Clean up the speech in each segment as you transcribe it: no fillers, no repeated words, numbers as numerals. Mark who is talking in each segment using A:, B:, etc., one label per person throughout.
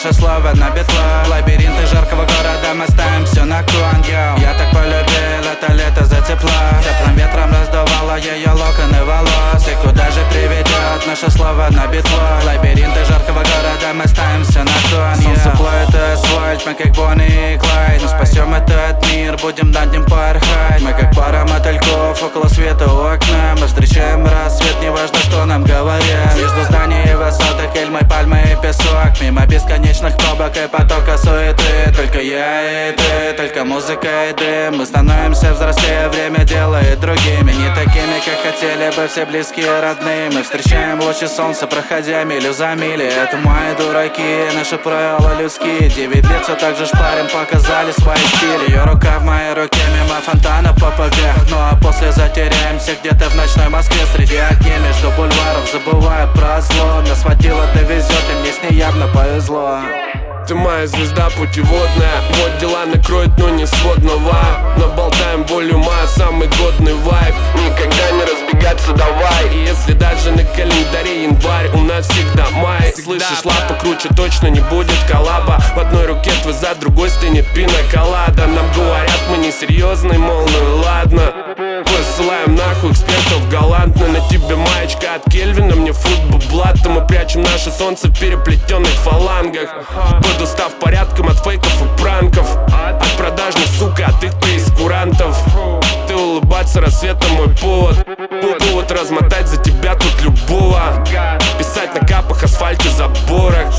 A: наше слово на битва. Лабиринты жаркого города, мы ставим все на кон, йоу. Я так полюбил это лето за тепло. Теплым ветром раздувало ее локоны волос. И куда же приведет наше слово на битву? Лабиринты жаркого города, мы ставим все на кон, йоу. Солнце плавит асфальт, мы как Бонни и Клайд. Мы спасем этот мир, будем над ним порхать. Мы как пара мотыльков около света у окна. Мы встречаем рассвет, неважно, что нам говорят. Между зданий и высоток, эльмы, пальмы и песок. Мимо бесконечных пробок и потока суеты. Только я и ты, только музыка и дым. Мы становимся взрослее, время делает другими. Не такими, как хотели бы все близкие родные. Мы встречаем лучи солнца, проходя милю за милей. Это мои дураки, наши правила людские. 9 лет все так же шпарим, показали свои стили. Ее рука в моей руке, мимо фонтана по побег. Ну а после затеряемся где-то в ночной Москве. Среди огней между бульваров, забывая про зло. Нас водила довезет, и мне с ней явно повезло.
B: Ты моя звезда путеводная. Вот дела накроют, но не сводного. Но болтаем болью, моя самый годный вайб. Никогда не разбегаться, давай. И если даже на календаре январь, у нас всегда май. Слышишь, лапа круче, точно не будет коллаба. В одной руке твой зад, другой стынет пина-колада. Нам говорят, мы несерьезные, мол, ну и ладно. Посылаем нахуй экспертов галантно. На тебе маечка от Кельвина, мне футбол блата. Мы прячем наше солнце в переплетенных фалангах. Под устав порядком от фейков и пранков. От продажных, сука, от их прейскурантов. Ты улыбаться рассветом мой повод. Повод размотать за тебя тут любого. Писать на капах, асфальте, заборах.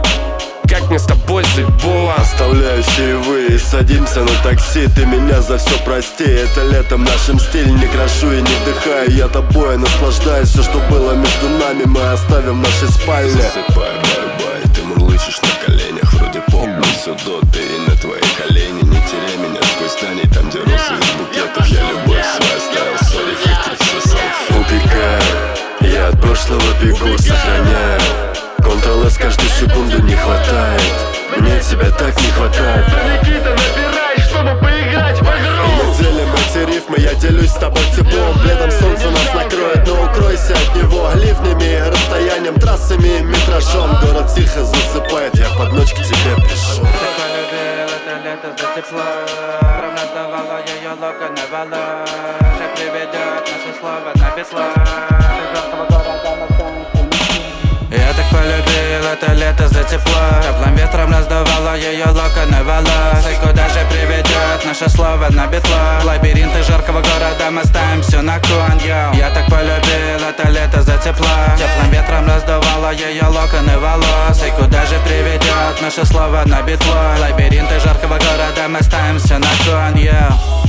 B: Как мне с тобой заебово.
C: Оставляю чаевые, садимся на такси. Ты меня за все прости. Это летом нашим стиль. Не крашу и не вдыхаю, я тобой наслаждаюсь. Все, что было между нами, мы оставим в нашей спальне.
D: Засыпай, бай-бай, ты мурлычешь на коленях. Вроде помню все до, ты и на твоих оленей. Не теряй меня сквозь тани, там где розы из букетов. Я любовь свою оставил, сори, фильтр, все салфет.
C: Убегаю, я от прошлого бегу, сохраняю. Ctrl-S каждую секунду не хватает. Мне тебя так не хватает.
E: Никита, набирай, чтобы поиграть в игру.
C: Мы делим эти рифмы, я делюсь с тобой теплом. Летом солнце нас накроет, но укройся от него. Ливнями, расстоянием, трассами, метражом. Город тихо засыпает, я под ночь к тебе пришел.
A: Так полюбил это лето за тепло. Прям раздавала ее локоны волос. Как приведет наше слово на битву. Я так полюбил это лето за тепло. Теплым ветром раздувало ее локоны волос. И куда же приведет наше слово на битву? Лабиринты жаркого города, мы ставим все на кон, йоу. Я так полюбил это лето за тепло. Теплым ветром раздувало ее локоны волос. И куда же приведет наше слово на битву? Лабиринты жаркого города, мы ставим все на кон, йоу.